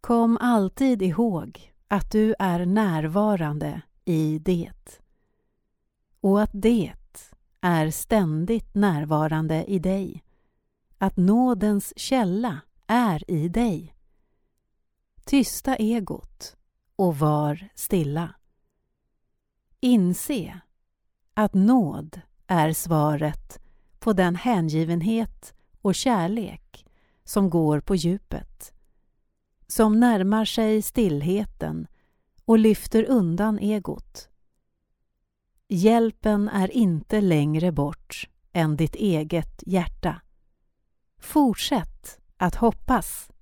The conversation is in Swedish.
Kom alltid ihåg att du är närvarande i det. Och att det är ständigt närvarande i dig. Att nådens källa är i dig. Tysta egot och var stilla. Inse att nåd är svaret på den hängivenhet och kärlek som går på djupet. Som närmar sig stillheten och lyfter undan egot. Hjälpen är inte längre bort än ditt eget hjärta. Fortsätt att hoppas.